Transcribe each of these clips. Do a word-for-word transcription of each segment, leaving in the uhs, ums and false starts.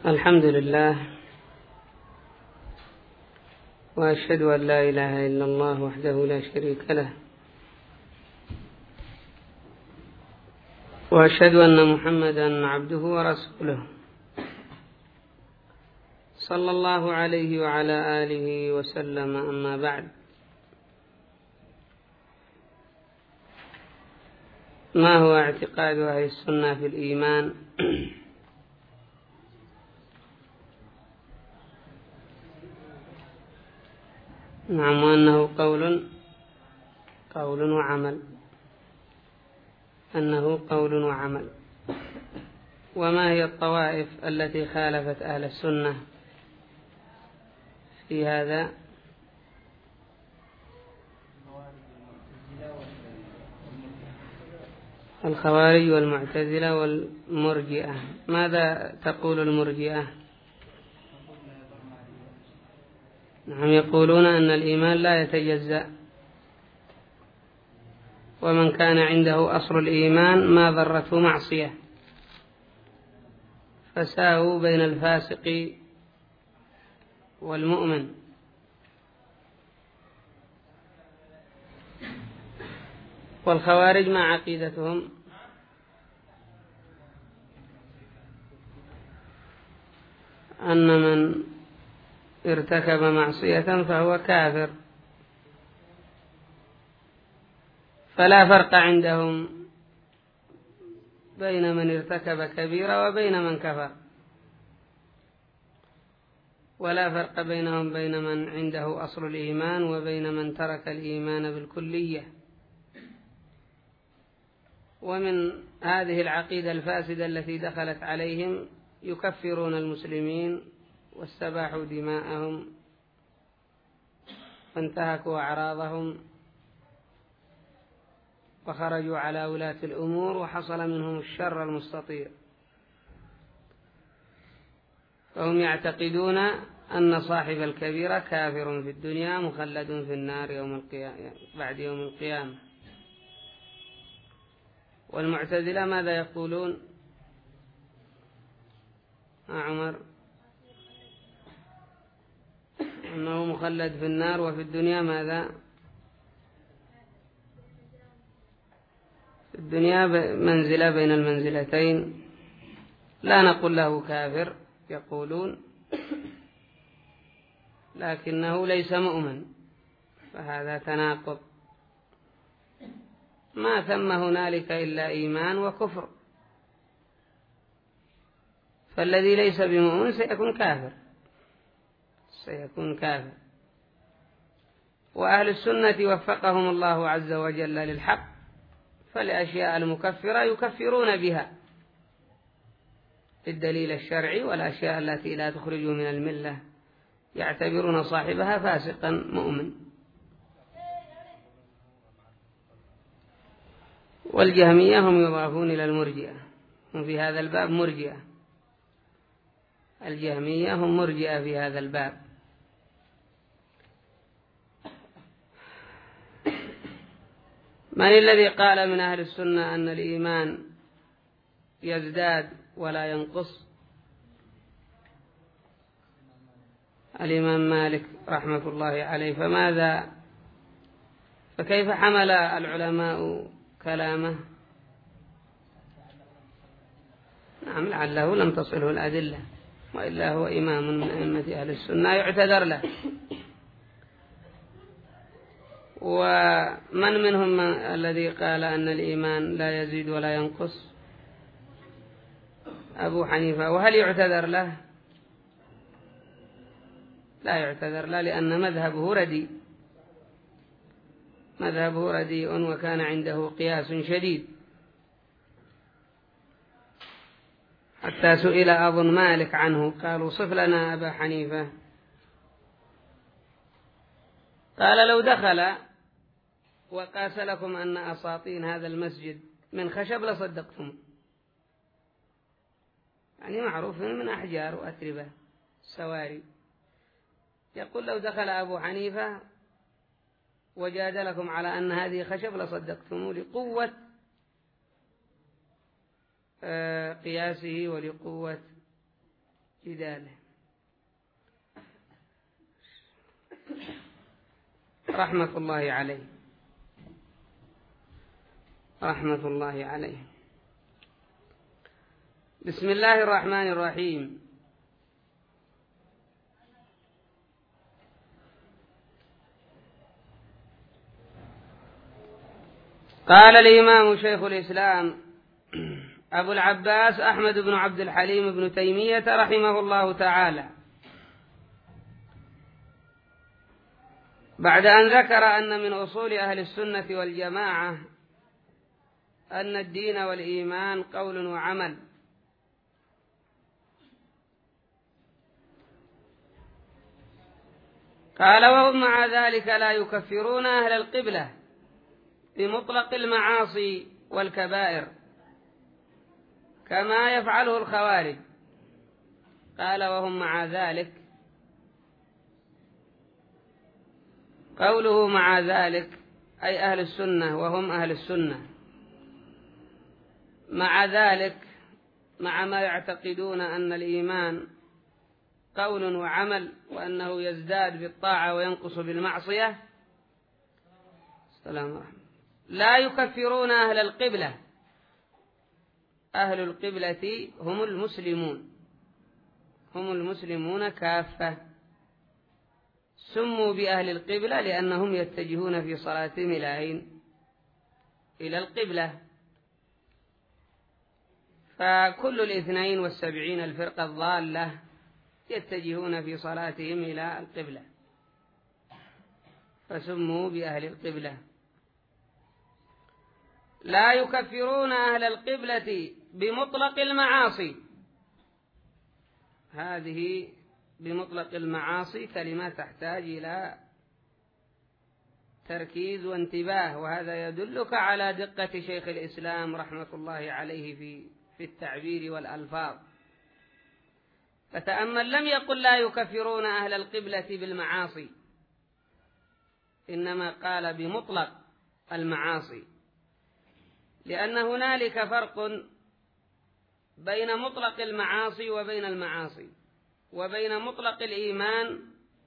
الحمد لله، وأشهد أن لا إله إلا الله وحده لا شريك له، وأشهد أن محمدا عبده ورسوله صلى الله عليه وعلى آله وسلم. أما بعد، ما هو اعتقاد أهل السنة في الإيمان؟ نعم، وأنه قول قول وعمل أنه قول وعمل. وما هي الطوائف التي خالفت أهل السنة في هذا؟ الخوارج والمعتزلة والمرجئة. ماذا تقول المرجئة؟ نعم، يقولون أن الإيمان لا يتجزأ، ومن كان عنده أصل الإيمان ما ضرته معصية، فساووا بين الفاسق والمؤمن. والخوارج ما عقيدتهم؟ أن من ارتكب معصية فهو كافر، فلا فرق عندهم بين من ارتكب كبيرة وبين من كفر، ولا فرق بينهم بين من عنده أصل الإيمان وبين من ترك الإيمان بالكلية. ومن هذه العقيدة الفاسدة التي دخلت عليهم يكفرون المسلمين واستباحوا دماءهم وانتهكوا أعراضهم وخرجوا على ولاة الأمور، وحصل منهم الشر المستطير. فهم يعتقدون أن صاحب الكبيرة كافر في الدنيا مخلد في النار يوم القيامة بعد يوم القيامة. والمعتزلة ماذا يقولون؟ عمر، أنه مخلد في النار وفي الدنيا ماذا؟ في الدنيا منزلة بين المنزلتين، لا نقول له كافر يقولون، لكنه ليس مؤمن، فهذا تناقض. ما ثم هنالك إلا إيمان وكفر، فالذي ليس بمؤمن سيكون كافر سيكون كافر. وأهل السنة وفقهم الله عز وجل للحق، فالأشياء المكفرة يكفرون بها الدليل الشرعي، والأشياء التي لا تخرج من الملة يعتبرون صاحبها فاسقا مؤمن. والجهمية هم يضافون إلى المرجئة، هم في هذا الباب مرجئة. الجهمية هم مرجئة في هذا الباب. من الذي قال من أهل السنة أن الإيمان يزداد ولا ينقص؟ الإمام مالك رحمة الله عليه. فماذا فكيف حمل العلماء كلامه؟ نعم، لعله لم تصله الأدلة، وإلا هو إمام من أئمة أهل السنة يعتذر له. ومن منهم الذي قال أن الإيمان لا يزيد ولا ينقص؟ أبو حنيفة. وهل يعتذر له؟ لا يعتذر له، لأن مذهبه رديء مذهبه رديء وكان عنده قياس شديد، حتى سئل أظن مالك عنه، قالوا صف لنا أبا حنيفة، قال لو دخل وقاس لكم أن أساطين هذا المسجد من خشب لصدقتم. يعني معروف من أحجار وأتربة سواري. يقول لو دخل أبو حنيفة وجادلكم على أن هذه خشب لصدقتم، لقوة قياسه ولقوة جداله رحمة الله عليه رحمة الله عليه. بسم الله الرحمن الرحيم. قال الإمام شيخ الإسلام أبو العباس أحمد بن عبد الحليم بن تيمية رحمه الله تعالى بعد أن ذكر أن من أصول أهل السنة والجماعة أن الدين والإيمان قول وعمل، قال وهم مع ذلك لا يكفرون أهل القبلة بمطلق المعاصي والكبائر كما يفعله الخوارج. قال وهم مع ذلك، قوله مع ذلك أي أهل السنة وهم أهل السنة، مع ذلك مع ما يعتقدون أن الإيمان قول وعمل وأنه يزداد بالطاعة وينقص بالمعصية. السلام عليكم. لا يكفرون أهل القبلة، أهل القبلة هم المسلمون، هم المسلمون كافة، سموا بأهل القبلة لأنهم يتجهون في صلاتهم إلى أين؟ إلى القبلة. فكل الاثنين والسبعين الفرقة الضالة يتجهون في صلاتهم إلى القبلة فسموا بأهل القبلة. لا يكفرون أهل القبلة بمطلق المعاصي، هذه بمطلق المعاصي كلمة تحتاج إلى تركيز وانتباه، وهذا يدلك على دقة شيخ الإسلام رحمة الله عليه في في التعبير والألفاظ. فتأمل، لم يقل لا يكفرون أهل القبلة بالمعاصي، إنما قال بمطلق المعاصي، لأن هنالك فرق بين مطلق المعاصي وبين المعاصي، وبين مطلق الإيمان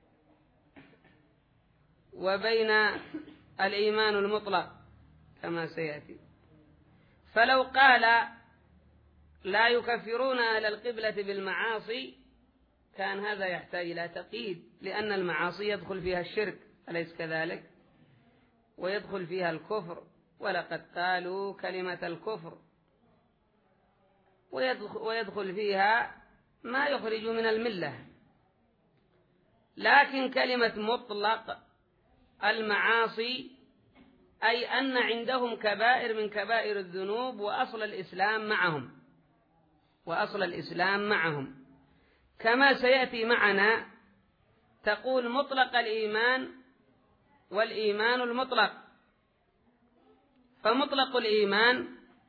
وبين الإيمان المطلق كما سيأتي. فلو قال لا يكفرون أهل القبلة بالمعاصي كان هذا يحتاج إلى تقييد، لأن المعاصي يدخل فيها الشرك أليس كذلك؟ ويدخل فيها الكفر، ولقد قالوا كلمة الكفر، ويدخل فيها ما يخرج من الملة. لكن كلمة مطلق المعاصي أي أن عندهم كبائر من كبائر الذنوب وأصل الإسلام معهم، وأصل الإسلام معهم، كما سيأتي معنا. تقول مطلق الإيمان والإيمان المطلق. فمطلق الإيمان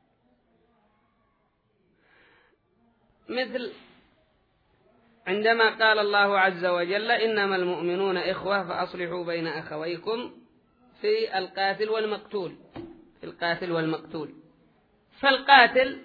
مثل عندما قال الله عز وجل إنما المؤمنون إخوة فأصلحوا بين أخويكم في القاتل والمقتول، في القاتل والمقتول. فالقاتل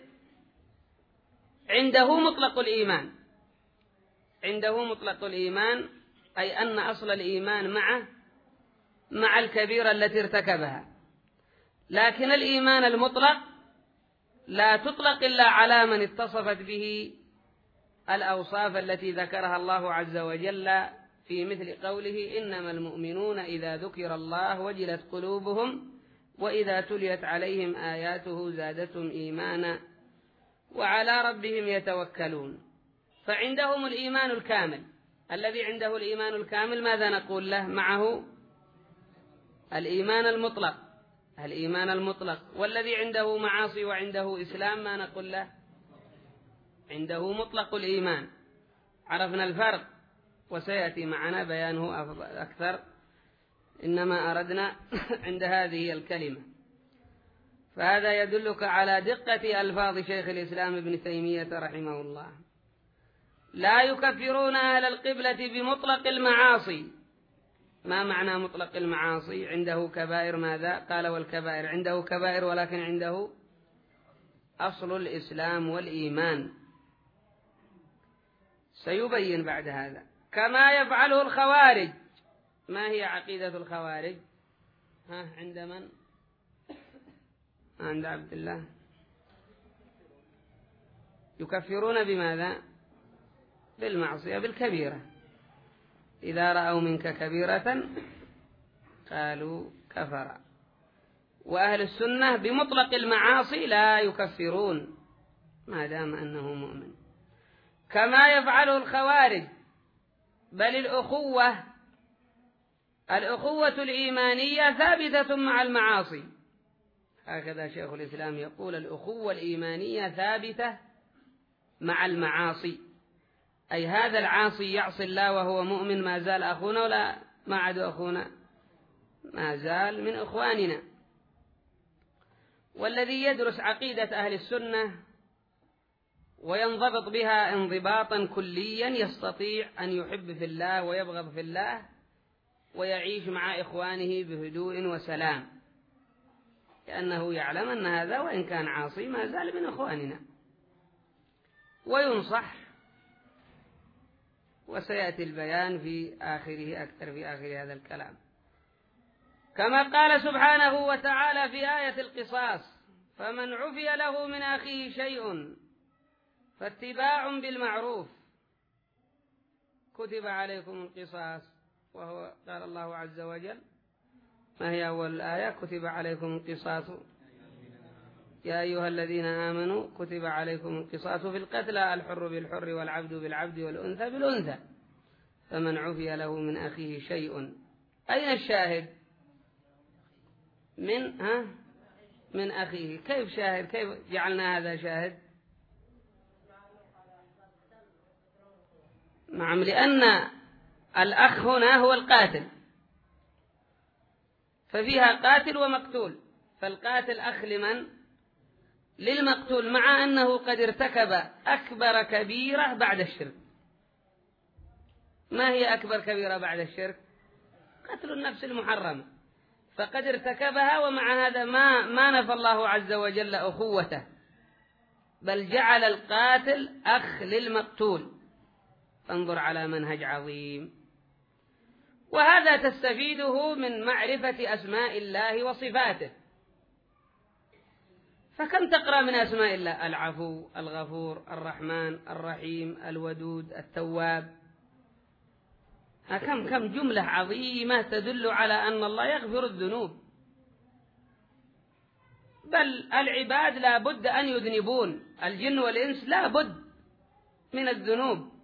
عنده مطلق الإيمان، عنده مطلق الإيمان أي أن أصل الإيمان معه مع الكبيرة التي ارتكبها. لكن الإيمان المطلق لا تطلق إلا على من اتصفت به الأوصاف التي ذكرها الله عز وجل في مثل قوله إنما المؤمنون إذا ذكر الله وجلت قلوبهم وإذا تليت عليهم آياته زادتهم إيمانا وعلى ربهم يتوكلون. فعندهم الإيمان الكامل. الذي عنده الإيمان الكامل ماذا نقول له معه؟ الإيمان المطلق، الإيمان المطلق. والذي عنده معاصي وعنده إسلام ما نقول له؟ عنده مطلق الإيمان. عرفنا الفرق وسيأتي معنا بيانه أكثر، إنما أردنا عند هذه الكلمة. فهذا يدلك على دقة ألفاظ شيخ الإسلام ابن تيمية رحمه الله. لا يكفرون أهل القبلة بمطلق المعاصي. ما معنى مطلق المعاصي؟ عنده كبائر. ماذا قال؟ والكبائر عنده كبائر ولكن عنده أصل الإسلام والإيمان. سيبين بعد هذا. كما يفعله الخوارج. ما هي عقيدة الخوارج؟ ها عند من؟ عند عبد الله. يكفرون بماذا؟ بالمعصية، بالكبيرة. إذا رأوا منك كبيرة قالوا كفر. وأهل السنة بمطلق المعاصي لا يكفرون ما دام أنه مؤمن، كما يفعله الخوارج. بل الأخوة الأخوة الإيمانية ثابتة مع المعاصي. هكذا شيخ الإسلام يقول: الأخوة الإيمانية ثابتة مع المعاصي، أي هذا العاصي يعصي الله وهو مؤمن ما زال أخونا ولا ما عاد أخونا؟ ما زال من إخواننا. والذي يدرس عقيدة أهل السنة وينضبط بها انضباطا كليا يستطيع أن يحب في الله ويبغض في الله ويعيش مع إخوانه بهدوء وسلام، لأنه يعلم أن هذا وإن كان عاصي ما زال من إخواننا، وينصح. وسيأتي البيان في آخره أكثر في آخر هذا الكلام. كما قال سبحانه وتعالى في آية القصاص: فمن عفي له من أخيه شيء فاتباع بالمعروف كتب عليكم القصاص. وهو قال الله عز وجل: ما هي أول الآية؟ كتب عليكم القصاص يا أيها الذين آمنوا كتب عليكم القصاص في القتلى الحر بالحر والعبد بالعبد والأنثى بالأنثى فمن عفي له من أخيه شيء. أين الشاهد؟ من ها من أخيه. كيف شاهد؟ كيف جعلنا هذا شاهد؟ نعم، لأن الأخ هنا هو القاتل، ففيها قاتل ومقتول، فالقاتل أخ لمن؟ للمقتول، مع أنه قد ارتكب أكبر كبيرة بعد الشرك. ما هي أكبر كبيرة بعد الشرك؟ قتل النفس المحرمة، فقد ارتكبها، ومع هذا ما ما نفى الله عز وجل أخوته، بل جعل القاتل أخ للمقتول. فانظر على منهج عظيم. وهذا تستفيده من معرفة أسماء الله وصفاته. فكم تقرأ من أسماء الله؟ العفو، الغفور، الرحمن، الرحيم، الودود، التواب. كم كم جملة عظيمة تدل على أن الله يغفر الذنوب. بل العباد لا بد أن يذنبون، الجن والإنس لا بد من الذنوب.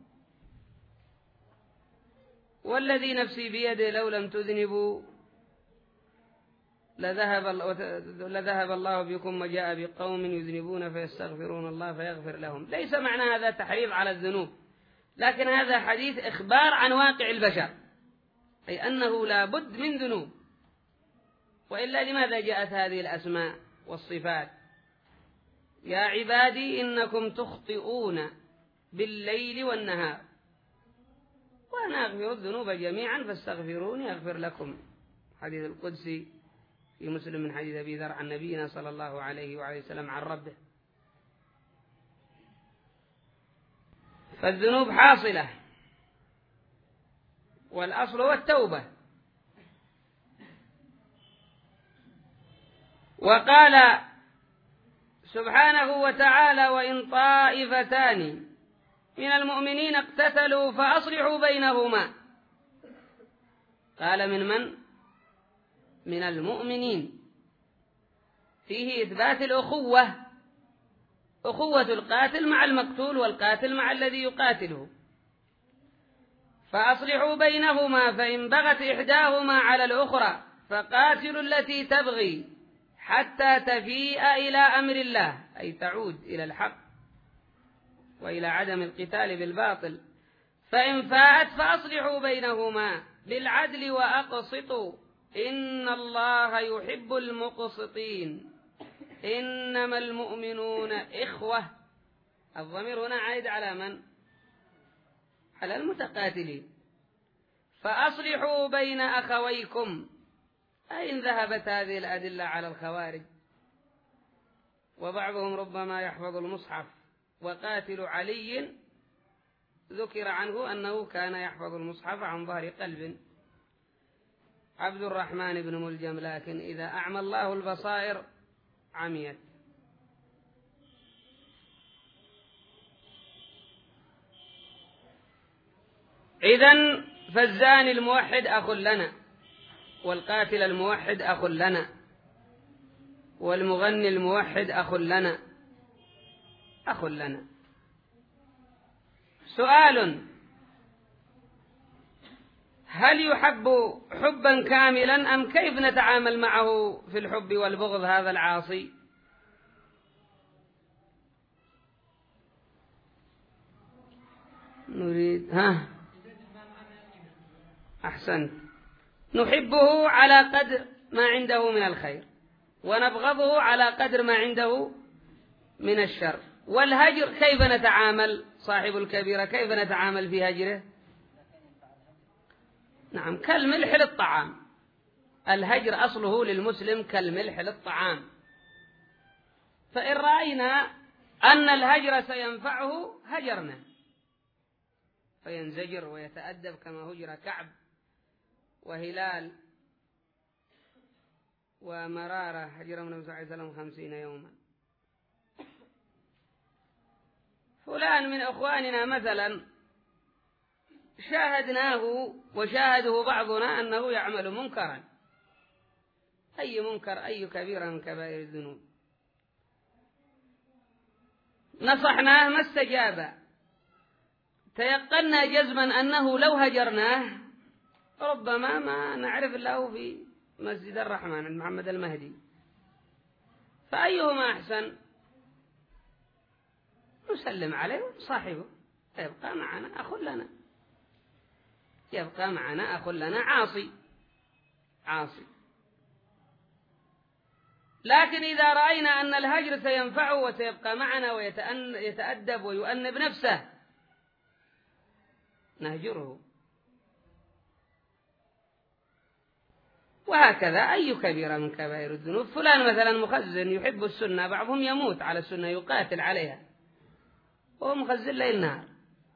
والذي نفسي بيده لو لم تذنبوا لذهب لذهب الله بكم وجاء بقوم يذنبون فيستغفرون الله فيغفر لهم. ليس معنى هذا تحريض على الذنوب، لكن هذا حديث إخبار عن واقع البشر، أي أنه لا بد من ذنوب. وإلا لماذا جاءت هذه الأسماء والصفات؟ يا عبادي إنكم تخطئون بالليل والنهار وأنا أغفر الذنوب جميعا فاستغفروني أغفر لكم. حديث القدسي في مسلم من حديث أبي ذر عن نبينا صلى الله عليه وعليه وسلم عن ربه. فالذنوب حاصلة، والأصل هو التوبة. وقال سبحانه وتعالى: وإن طائفتان من المؤمنين اقتتلوا فأصلحوا بينهما. قال من من؟ من المؤمنين. فيه إثبات الأخوة، أخوة القاتل مع المقتول والقاتل مع الذي يقاتله. فأصلحوا بينهما فإن بغت إحداهما على الأخرى فقاتلوا التي تبغي حتى تفيء إلى أمر الله، أي تعود إلى الحق وإلى عدم القتال بالباطل. فإن فاءت فأصلحوا بينهما بالعدل وأقسطوا إن الله يحب المقسطين إنما المؤمنون إخوة. الضمير هنا عائد على من؟ على المتقاتلين. فأصلحوا بين أخويكم، أي إن ذهبت هذه الأدلة على الخوارج. وبعضهم ربما يحفظ المصحف: وقاتل علي ذكر عنه أنه كان يحفظ المصحف عن ظهر قلب. عبد الرحمن بن ملجم: لكن إذا أعمى الله البصائر عميت. إذن فالزاني الموحد أخ لنا، والقاتل الموحد أخ لنا، والمغني الموحد أخ لنا أخ لنا. سؤال: هل يحب حبا كاملا أم كيف نتعامل معه في الحب والبغض هذا العاصي؟ نريد ها أحسنت. نحبه على قدر ما عنده من الخير، ونبغضه على قدر ما عنده من الشر. والهجر كيف نتعامل؟ صاحب الكبيرة كيف نتعامل في هجره؟ نعم، كالملح للطعام. الهجر أصله للمسلم كالملح للطعام. فإن رأينا أن الهجر سينفعه هجرنا، فينزجر ويتأدب كما هجر كعب وهلال ومرارة، هجرهم النبي صلى الله عليه وسلم خمسين يوما. فلان من أخواننا مثلا شاهدناه وشاهده بعضنا أنه يعمل منكرا، أي منكر، أي كبيرة من كبائر الذنوب، نصحناه ما استجاب، تيقنا جزما أنه لو هجرناه ربما ما نعرف له في مسجد الرحمن عند محمد المهدي. فأيهما أحسن؟ نسلم عليه صاحبه، يبقى معنا أخ لنا، يبقى معنا أخ لنا عاصي عاصي. لكن إذا رأينا أن الهجر سينفعه وسيبقى معنا ويتأدب ويؤنب نفسه نهجره. وهكذا أي كبيرة من كبائر الذنوب. فلان مثلا مخزن يحب السنة، بعضهم يموت على السنة يقاتل عليها وهو مخزن ليل نهار.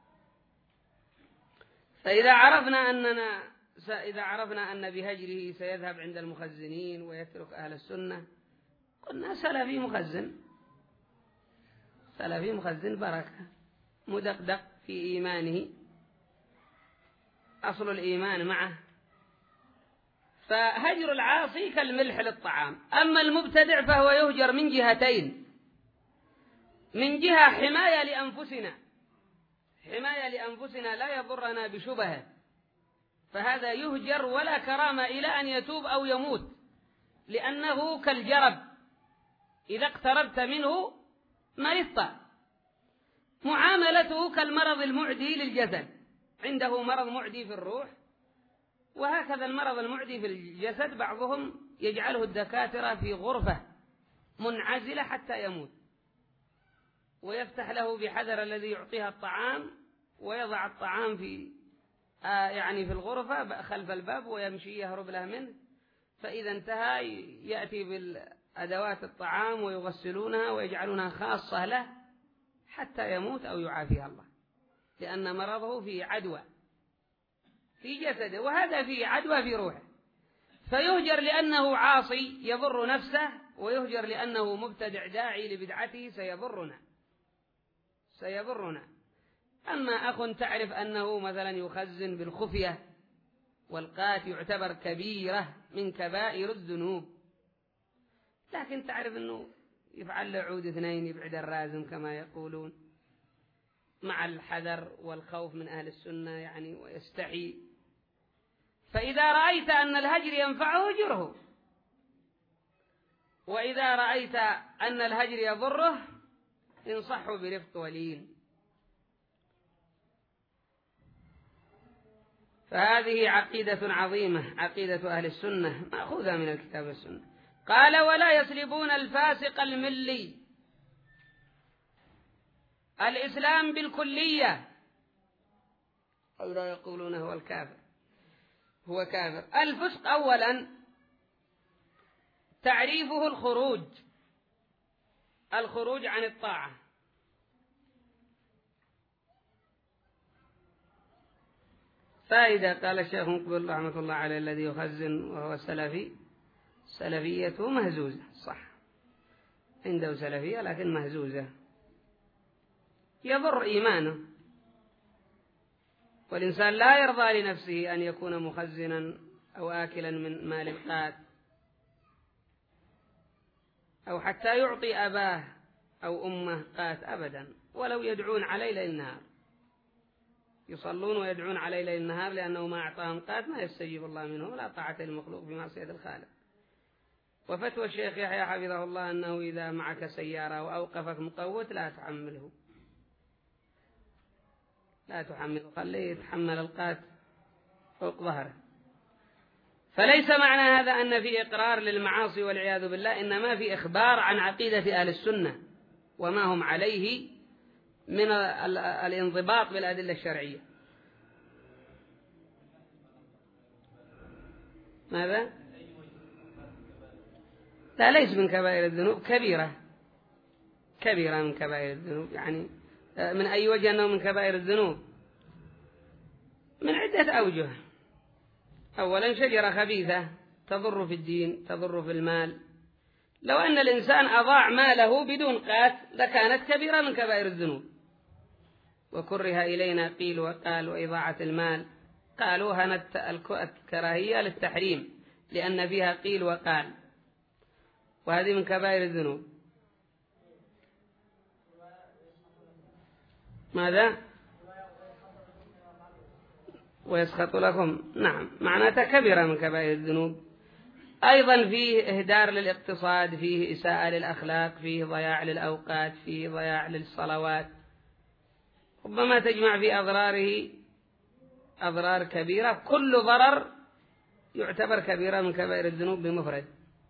فإذا عرفنا أننا إذا عرفنا أن بهجره سيذهب عند المخزنين ويترك أهل السنة، قلنا سلفي مخزن، سلفي مخزن بركة، مدقدق في إيمانه، أصل الإيمان معه. فهجر العاصي كالملح للطعام. أما المبتدع فهو يهجر من جهتين: من جهة حماية لأنفسنا، حماية لأنفسنا لا يضرنا بشبهه، فهذا يهجر ولا كرامة إلى أن يتوب أو يموت، لأنه كالجرب إذا اقتربت منه ما يفطر. معاملته كالمرض المعدي للجسد، عنده مرض معدي في الروح، وهكذا المرض المعدي في الجسد بعضهم يجعله الدكاترة في غرفة منعزلة حتى يموت، ويفتح له بحذر الذي يعطيها الطعام، ويضع الطعام في آه يعني في الغرفة خلف الباب ويمشي يهرب له منه، فإذا انتهى يأتي بالأدوات الطعام ويغسلونها ويجعلونها خاصة له حتى يموت أو يعافيها الله، لأن مرضه في عدوى في جسده، وهذا في عدوى في روحه. فيهجر لأنه عاصي يضر نفسه، ويهجر لأنه مبتدع داعي لبدعته سيضرنا سيضرنا. أما أخ تعرف أنه مثلا يخزن بالخفية، والقات يعتبر كبيرة من كبائر الذنوب، لكن تعرف أنه يفعل عود اثنين يبعد الرازم كما يقولون، مع الحذر والخوف من أهل السنة يعني، ويستحي. فإذا رأيت أن الهجر ينفعه هجره، وإذا رأيت أن الهجر يضره انصحه برفق ولين. فهذه عقيدة عظيمة، عقيدة أهل السنة مأخوذة من الكتاب والسنة. قال: ولا يسلبون الفاسق الملي. الإسلام بالكلية، أو لا يقولون هو الكافر، هو كافر. الفسق أولا تعريفه الخروج الخروج عن الطاعة. فإذا قال الشيخ مقبل رحمة الله عليه الذي يخزن وهو سلفي سلفيته مهزوزة، صح، عنده سلفية لكن مهزوزة، يضر إيمانه، والإنسان لا يرضى لنفسه أن يكون مخزنا أو آكلا من مال القات، أو حتى يعطي أباه أو أمه قات أبدا، ولو يدعون عليه ليل نهار، يصلون ويدعون عليه ليل نهار، لأنه ما أعطاهم قات ما يستجيب الله منه، لا طاعة المخلوق بمعصية الخالق. وفتوى الشيخ يحيى حفظه الله أنه إذا معك سيارة وأوقفك مقوت لا تحمله، لا تحمله، خليه يتحمل القات فوق ظهره. فليس معنى هذا أن في إقرار للمعاصي والعياذ بالله، إنما في إخبار عن عقيدة أهل السنة وما هم عليه من الانضباط بالأدلة الشرعية. ماذا؟ لا، ليس من كبائر الذنوب، كبيرة كبيرة من كبائر الذنوب. يعني من أي وجه أنه من كبائر الذنوب؟ من عدة أوجه. أولا شجرة خبيثة تضر في الدين، تضر في المال. لو أن الإنسان أضاع ماله بدون قات لكانت كبيرة من كبائر الذنوب. وكره إلينا قيل وقال وإضاعة المال، قالوا هنا الكراهية للتحريم لأن فيها قيل وقال، وهذه من كبائر الذنوب. ماذا؟ ويسخط لكم، نعم، معناتها كبيرة من كبائر الذنوب. أيضا فيه إهدار للاقتصاد، فيه إساءة للأخلاق، فيه ضياع للأوقات، فيه ضياع للصلوات، ربما تجمع في أضراره أضرار كبيرة. كل ضرر يعتبر كبيرة من كبائر الذنوب بمفرد.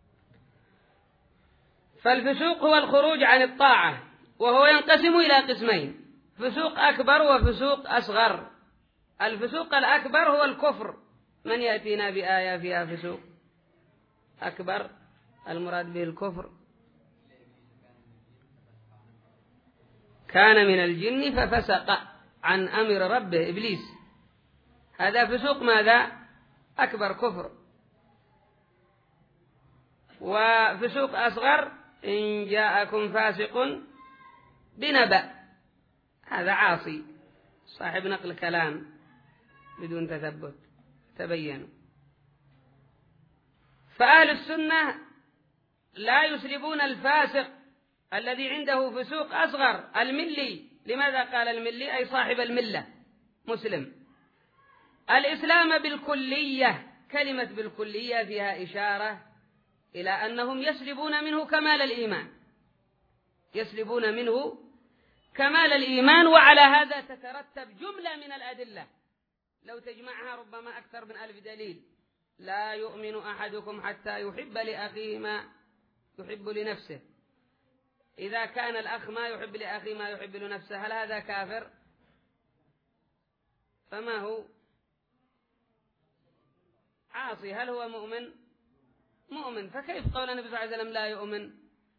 فالفسوق هو الخروج عن الطاعة، وهو ينقسم إلى قسمين: فسوق أكبر وفسوق أصغر. الفسوق الأكبر هو الكفر. من يأتينا بآية فيها فسوق أكبر؟ المراد به الكفر. كان من الجن ففسق عن أمر ربه، إبليس، هذا فسوق ماذا؟ أكبر، كفر. وفسوق أصغر: إن جاءكم فاسق بنبأ، هذا عاصي، صاحب نقل كلام بدون تثبت، تبين. فأهل السنة لا يسلبون الفاسق الذي عنده فسوق أصغر، الملي. لماذا قال الملي؟ أي صاحب الملة، مسلم. الإسلام بالكلية، كلمة بالكلية فيها إشارة إلى أنهم يسلبون منه كمال الإيمان، يسلبون منه كمال الإيمان. وعلى هذا تترتب جملة من الأدلة لو تجمعها ربما أكثر من ألف دليل. لا يؤمن أحدكم حتى يحب لأخيه ما يحب لنفسه. إذا كان الأخ ما يحب لأخيه ما يحب لنفسه، هل هذا كافر؟ فما هو؟ عاصي. هل هو مؤمن؟ مؤمن. فكيف قول النبي صلى الله عليه وسلم لا يؤمن؟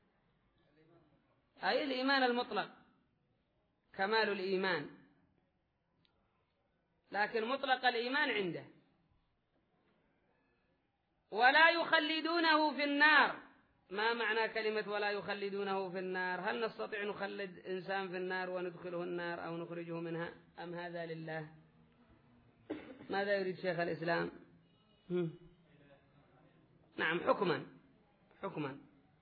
أي الإيمان المطلق، كمال الإيمان، لكن مطلق الإيمان عنده. ولا يخلدونه في النار. ما معنى كلمة ولا يخلدونه في النار؟ هل نستطيع نخلد إنسان في النار وندخله النار أو نخرجه منها، أم هذا لله؟ ماذا يريد شيخ الإسلام؟ هم. نعم، حكما حكما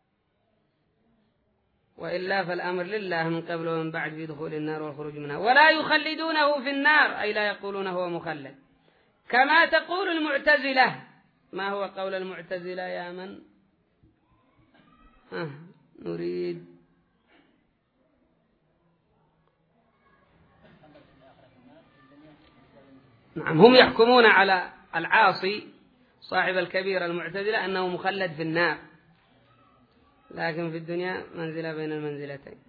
وإلا فالأمر لله من قبل ومن بعد في دخول النار والخروج منها. ولا يخلدونه في النار، أي لا يقولون هو مخلد، كما تقول المعتزلة. ما هو قول المعتزلة يا من؟ آه نريد نعم، هم يحكمون على العاصي صاحب الكبيرة المعتزلة أنه مخلد في النار، لكن في الدنيا منزلة بين المنزلتين.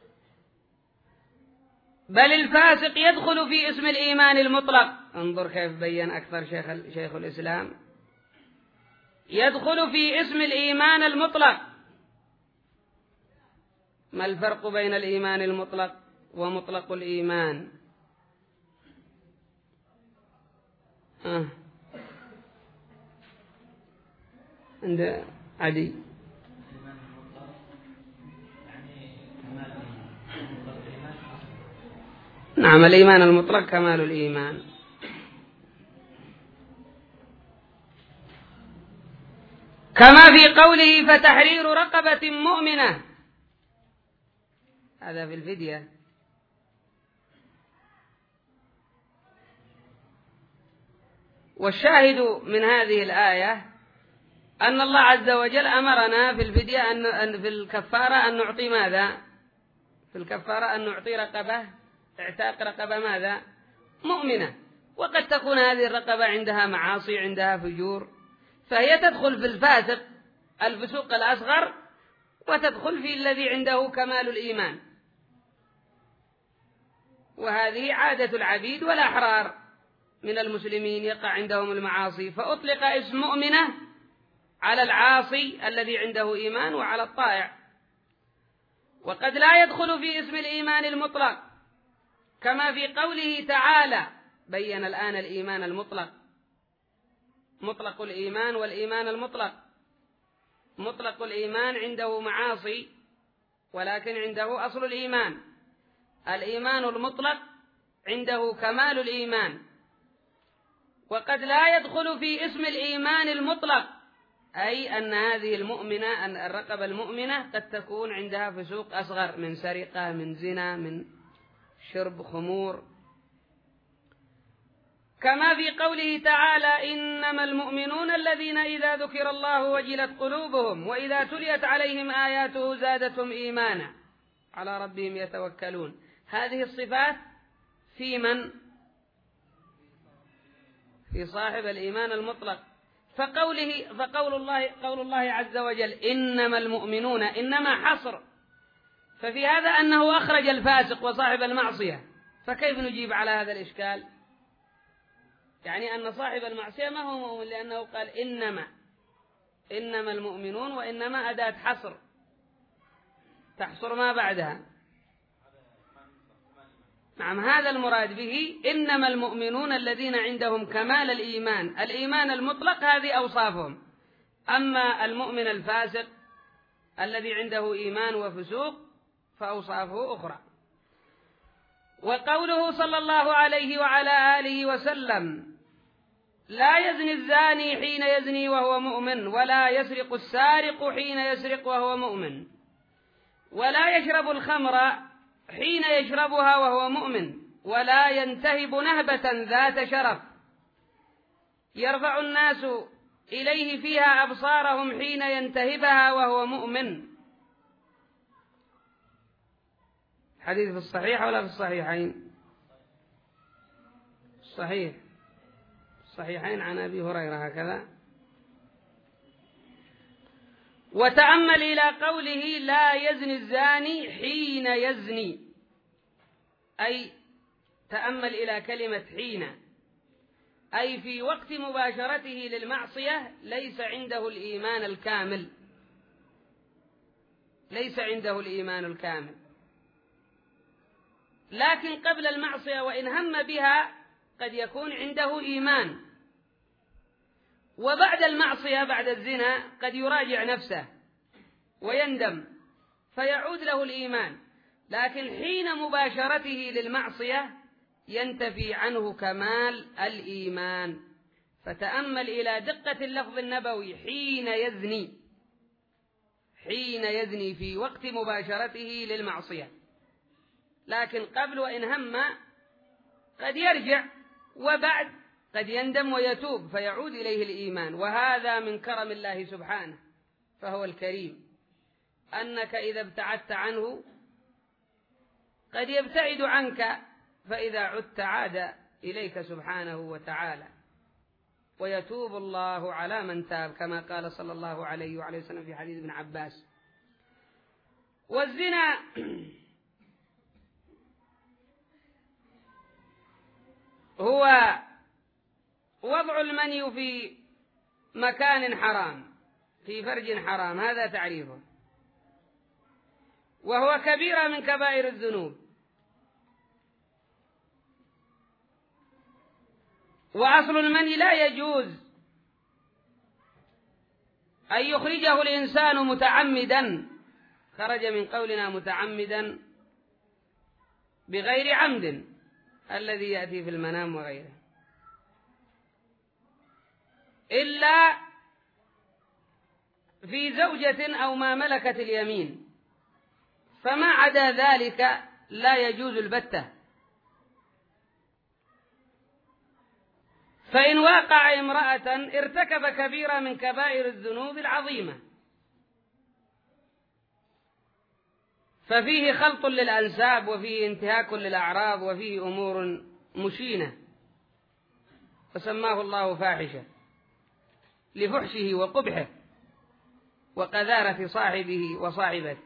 بل الفاسق يدخل في اسم الإيمان المطلق. انظر كيف بين أكثر شيخ, شيخ الإسلام، يدخل في اسم الإيمان المطلق. ما الفرق بين الإيمان المطلق ومطلق الإيمان؟ آه. عند عدي. نعم، الإيمان المطلق كمال الإيمان. كما في قوله فتحرير رقبة مؤمنة، هذا في الفدية. والشاهد من هذه الآية أن الله عز وجل أمرنا في الفدية أن في الكفارة أن نعطي ماذا؟ في الكفارة أن نعطي رقبة، اعتاق رقبة ماذا؟ مؤمنة. وقد تكون هذه الرقبة عندها معاصي، عندها فجور، فهي تدخل في الفاسق الفسوق الأصغر، وتدخل في الذي عنده كمال الإيمان. وهذه عادة العبيد والأحرار من المسلمين، يقع عندهم المعاصي، فأطلق اسم مؤمنة على العاصي الذي عنده إيمان وعلى الطائع. وقد لا يدخل في اسم الإيمان المطلق، كما في قوله تعالى بين الآن الإيمان المطلق، مطلق الإيمان والإيمان المطلق. مطلق الإيمان عنده معاصي ولكن عنده أصل الإيمان. الإيمان المطلق عنده كمال الإيمان. وقد لا يدخل في اسم الإيمان المطلق، أي أن هذه المؤمنة، أن الرقبة المؤمنة قد تكون عندها فسوق أصغر من سرقة، من زنا، من شرب خمور، كما في قوله تعالى إنما المؤمنون الذين إذا ذكر الله وجلت قلوبهم وإذا تليت عليهم آياته زادتهم إيمانا على ربهم يتوكلون. هذه الصفات في من؟ في صاحب الإيمان المطلق. فقوله فقول الله قول الله عز وجل إنما المؤمنون، إنما حصر، ففي هذا أنه أخرج الفاسق وصاحب المعصية. فكيف نجيب على هذا الإشكال؟ يعني أن صاحب المعصية ما هو مؤمن، لأنه قال إنما إنما المؤمنون، وإنما أداة حصر تحصر ما بعدها. نعم، هذا المراد به إنما المؤمنون الذين عندهم كمال الإيمان، الإيمان المطلق، هذه أوصافهم. أما المؤمن الفاسق الذي عنده إيمان وفسوق فأوصافه أخرى. وقوله صلى الله عليه وعلى آله وسلم لا يزني الزاني حين يزني وهو مؤمن، ولا يسرق السارق حين يسرق وهو مؤمن، ولا يشرب الخمر حين يشربها وهو مؤمن، ولا ينتهب نهبة ذات شرف يرفع الناس إليه فيها أبصارهم حين ينتهبها وهو مؤمن. حديث في الصحيح ولا في الصحيحين؟ صحيح، الصحيحين عن أبي هريرة هكذا. وتأمل إلى قوله لا يزني الزاني حين يزني، أي تأمل إلى كلمة حين، أي في وقت مباشرته للمعصية ليس عنده الإيمان الكامل، ليس عنده الإيمان الكامل، لكن قبل المعصية وإن هم بها قد يكون عنده إيمان، وبعد المعصية بعد الزنا قد يراجع نفسه ويندم فيعود له الإيمان، لكن حين مباشرته للمعصية ينتفي عنه كمال الإيمان. فتأمل إلى دقة اللفظ النبوي حين يزني، حين يزني في وقت مباشرته للمعصية، لكن قبل وإن هم قد يرجع، وبعد قد يندم ويتوب فيعود إليه الإيمان. وهذا من كرم الله سبحانه، فهو الكريم، أنك إذا ابتعدت عنه قد يبتعد عنك، فإذا عدت عاد إليك سبحانه وتعالى، ويتوب الله على من تاب، كما قال صلى الله عليه وعليه وسلم في حديث ابن عباس. والزنا هو وضع المني في مكان حرام، في فرج حرام، هذا تعريفه، وهو كبيرة من كبائر الذنوب. وأصل المني لا يجوز أن يخرجه الإنسان متعمدا، خرج من قولنا متعمدا بغير عمد الذي يأتي في المنام وغيره، إلا في زوجة أو ما ملكت اليمين، فما عدا ذلك لا يجوز البتة. فإن واقع امرأة ارتكب كبيرة من كبائر الذنوب العظيمة، ففيه خلط للأنساب وفيه انتهاك للأعراض وفيه أمور مشينة، فسماه الله فاحشة لفحشه وقبحه وقذارة صاحبه وصاحبته.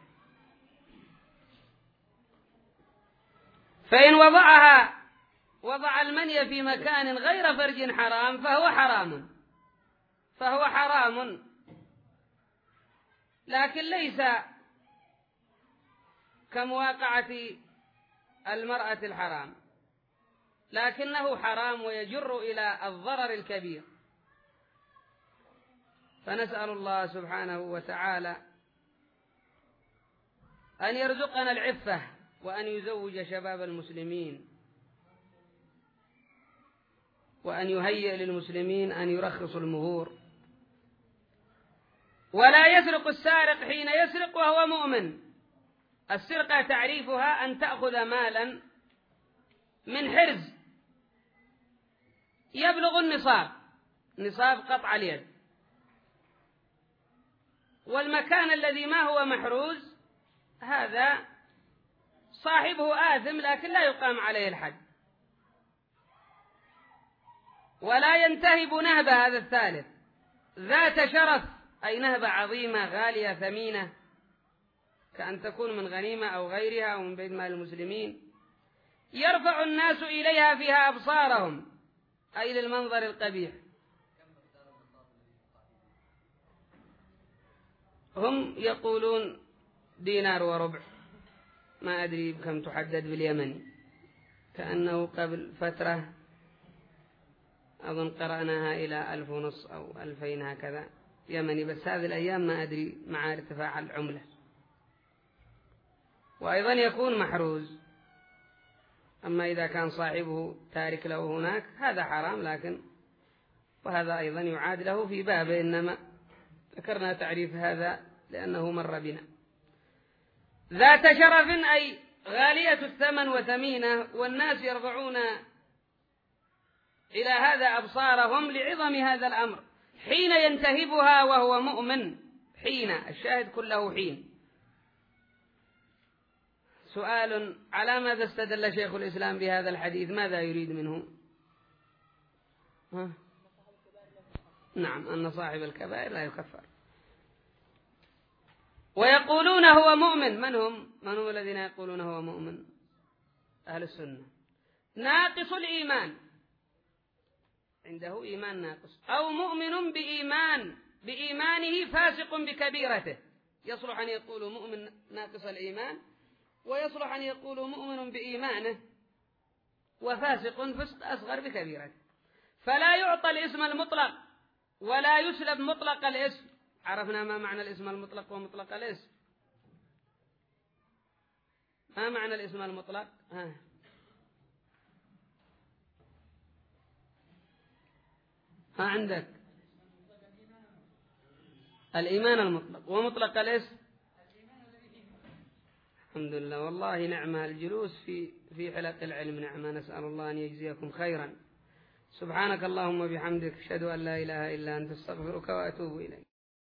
فإن وضعها وضع المني في مكان غير فرج حرام فهو حرام فهو حرام لكن ليس كمواقعة المرأة الحرام، لكنه حرام ويجر إلى الضرر الكبير. فنسأل الله سبحانه وتعالى أن يرزقنا العفة وأن يزوج شباب المسلمين، وأن يهيئ للمسلمين أن يرخصوا المهور. ولا يسرق السارق حين يسرق وهو مؤمن. السرقة تعريفها أن تأخذ مالا من حرز يبلغ النصاب، نصاب قطع اليد، والمكان الذي ما هو محروز هذا صاحبه آثم لكن لا يقام عليه الحد. ولا ينتهب نهبة، هذا الثالث، ذات شرف، أي نهبة عظيمة غالية ثمينة، كأن تكون من غنيمة أو غيرها أو من بيت مال المسلمين، يرفع الناس إليها فيها أبصارهم، أي للمنظر القبيح. هم يقولون دينار وربع، ما أدري بكم تحدد باليمن، كأنه قبل فترة أظن قرأناها إلى ألف ونص أو ألفين هكذا يمني، بس هذه الأيام ما أدري مع ارتفاع العملة. وأيضا يكون محروز. أما إذا كان صاحبه تارك له هناك هذا حرام، لكن وهذا أيضا يعاد له في بابه، إنما ذكرنا تعريف هذا لأنه مر بنا. ذات شرف أي غالية الثمن وثمينة، والناس يرفعون إلى هذا أبصارهم لعظم هذا الأمر حين ينتهبها وهو مؤمن. حين، الشاهد كله حين. سؤال: على ماذا استدل شيخ الإسلام بهذا الحديث؟ ماذا يريد منه؟ ها؟ نعم، أن صاحب الكبائر لا يكفر. ويقولون هو مؤمن. من هم؟ من هم الذين يقولون هو مؤمن؟ أهل السنة. ناقص الإيمان، عنده إيمان ناقص، أو مؤمن بإيمان بإيمانه فاسق بكبيرته. يصلح أن يقولوا مؤمن ناقص الإيمان، ويصلح أن يقولوا مؤمن بإيمانه وفاسق فسق أصغر بكبيرته. فلا يعطى الاسم المطلق ولا يسلب مطلق الاسم. عرفنا ما معنى الاسم المطلق ومطلق الاسم. ما معنى الاسم المطلق؟ ها. ها عندك الإيمان المطلق ومطلق الاسم. الحمد لله، والله نعمة الجلوس في في حلق العلم، نعمة، نسأل الله أن يجزيكم خيرا. سبحانك اللهم وبحمدك، أشهد أن لا إله إلا أنت، استغفرك وأتوب إليك.